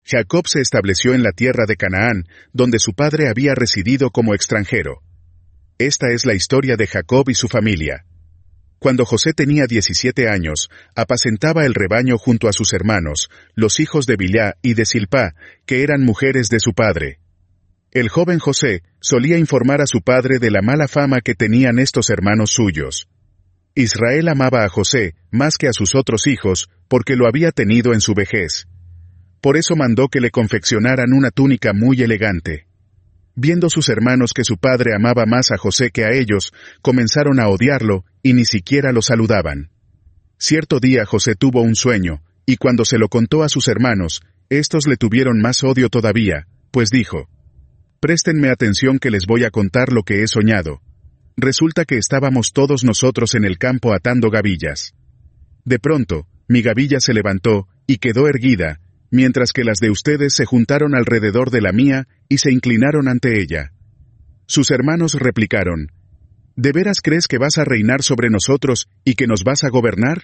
Jacob se estableció en la tierra de Canaán, donde su padre había residido como extranjero. Esta es la historia de Jacob y su familia. Cuando José tenía 17 años, apacentaba el rebaño junto a sus hermanos, los hijos de Bilhá y de Silpá, que eran mujeres de su padre. El joven José solía informar a su padre de la mala fama que tenían estos hermanos suyos. Israel amaba a José más que a sus otros hijos, porque lo había tenido en su vejez. Por eso mandó que le confeccionaran una túnica muy elegante. Viendo sus hermanos que su padre amaba más a José que a ellos, comenzaron a odiarlo y ni siquiera lo saludaban. Cierto día José tuvo un sueño, y cuando se lo contó a sus hermanos, éstos le tuvieron más odio todavía, pues dijo: «Préstenme atención que les voy a contar lo que he soñado. Resulta que estábamos todos nosotros en el campo atando gavillas. De pronto, mi gavilla se levantó y quedó erguida, mientras que las de ustedes se juntaron alrededor de la mía y se inclinaron ante ella». Sus hermanos replicaron: «¿De veras crees que vas a reinar sobre nosotros y que nos vas a gobernar?».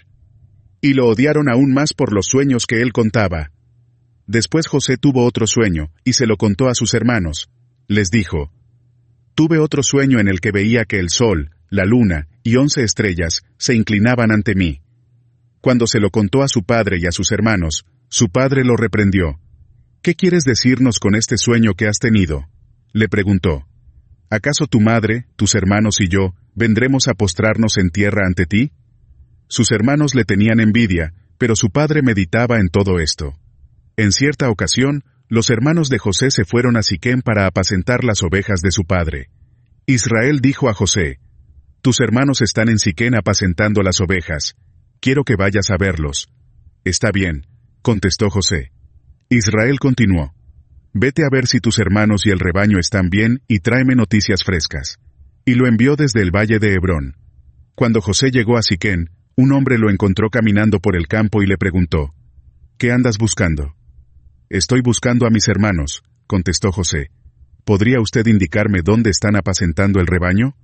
Y lo odiaron aún más por los sueños que él contaba. Después José tuvo otro sueño y se lo contó a sus hermanos. Les dijo: «Tuve otro sueño en el que veía que el sol, la luna y 11 estrellas se inclinaban ante mí». Cuando se lo contó a su padre y a sus hermanos, su padre lo reprendió. «¿Qué quieres decirnos con este sueño que has tenido?», le preguntó. «¿Acaso tu madre, tus hermanos y yo vendremos a postrarnos en tierra ante ti?». Sus hermanos le tenían envidia, pero su padre meditaba en todo esto. En cierta ocasión, los hermanos de José se fueron a Siquem para apacentar las ovejas de su padre. Israel dijo a José: «Tus hermanos están en Siquem apacentando las ovejas. Quiero que vayas a verlos». «Está bien», contestó José. Israel continuó: «Vete a ver si tus hermanos y el rebaño están bien y tráeme noticias frescas». Y lo envió desde el valle de Hebrón. Cuando José llegó a Siquem, un hombre lo encontró caminando por el campo y le preguntó: «¿Qué andas buscando?». «Estoy buscando a mis hermanos», contestó José. «¿Podría usted indicarme dónde están apacentando el rebaño?».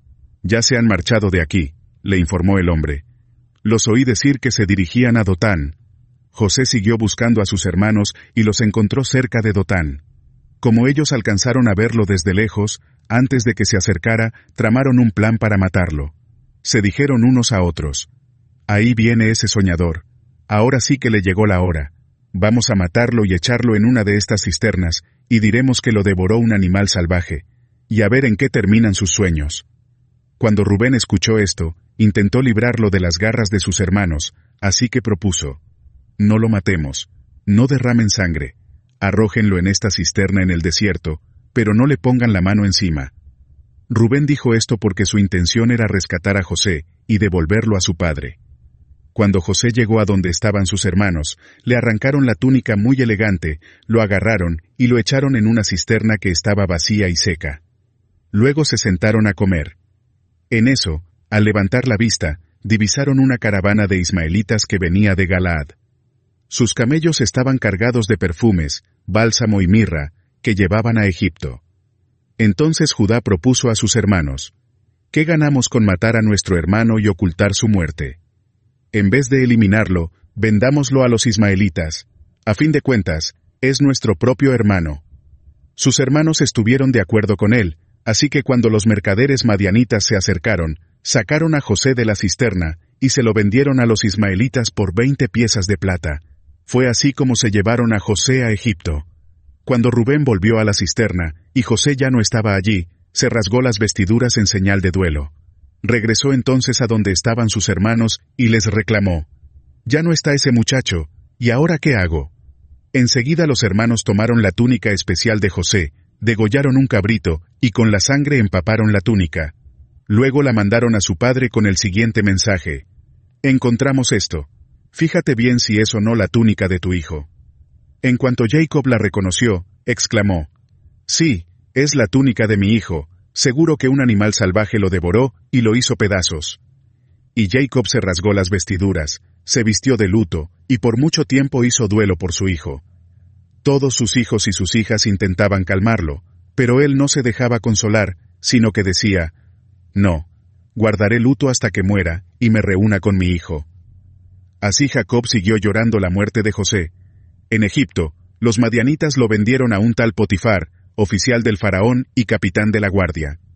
«Ya se han marchado de aquí», le informó el hombre. «Los oí decir que se dirigían a Dotán». José siguió buscando a sus hermanos y los encontró cerca de Dotán. Como ellos alcanzaron a verlo desde lejos, antes de que se acercara, tramaron un plan para matarlo. Se dijeron unos a otros: «Ahí viene ese soñador. Ahora sí que le llegó la hora. Vamos a matarlo y echarlo en una de estas cisternas, y diremos que lo devoró un animal salvaje, y a ver en qué terminan sus sueños». Cuando Rubén escuchó esto, intentó librarlo de las garras de sus hermanos, así que propuso: «No lo matemos, no derramen sangre, arrójenlo en esta cisterna en el desierto, pero no le pongan la mano encima». Rubén dijo esto porque su intención era rescatar a José y devolverlo a su padre. Cuando José llegó a donde estaban sus hermanos, le arrancaron la túnica muy elegante, lo agarraron y lo echaron en una cisterna que estaba vacía y seca. Luego se sentaron a comer. En eso, al levantar la vista, divisaron una caravana de ismaelitas que venía de Galaad. Sus camellos estaban cargados de perfumes, bálsamo y mirra, que llevaban a Egipto. Entonces Judá propuso a sus hermanos: «¿Qué ganamos con matar a nuestro hermano y ocultar su muerte? En vez de eliminarlo, vendámoslo a los ismaelitas. A fin de cuentas, es nuestro propio hermano». Sus hermanos estuvieron de acuerdo con él, así que cuando los mercaderes madianitas se acercaron, sacaron a José de la cisterna y se lo vendieron a los ismaelitas por 20 piezas de plata. Fue así como se llevaron a José a Egipto. Cuando Rubén volvió a la cisterna, y José ya no estaba allí, se rasgó las vestiduras en señal de duelo. Regresó entonces a donde estaban sus hermanos y les reclamó: «Ya no está ese muchacho, ¿y ahora qué hago?». Enseguida los hermanos tomaron la túnica especial de José, degollaron un cabrito, y con la sangre empaparon la túnica. Luego la mandaron a su padre con el siguiente mensaje: «Encontramos esto. Fíjate bien si es o no la túnica de tu hijo». En cuanto Jacob la reconoció, exclamó: «Sí, es la túnica de mi hijo. Seguro que un animal salvaje lo devoró y lo hizo pedazos». Y Jacob se rasgó las vestiduras, se vistió de luto, y por mucho tiempo hizo duelo por su hijo. Todos sus hijos y sus hijas intentaban calmarlo, pero él no se dejaba consolar, sino que decía: «No, guardaré luto hasta que muera y me reúna con mi hijo». Así Jacob siguió llorando la muerte de José. En Egipto, Los madianitas lo vendieron a un tal Potifar, oficial del faraón y capitán de la guardia.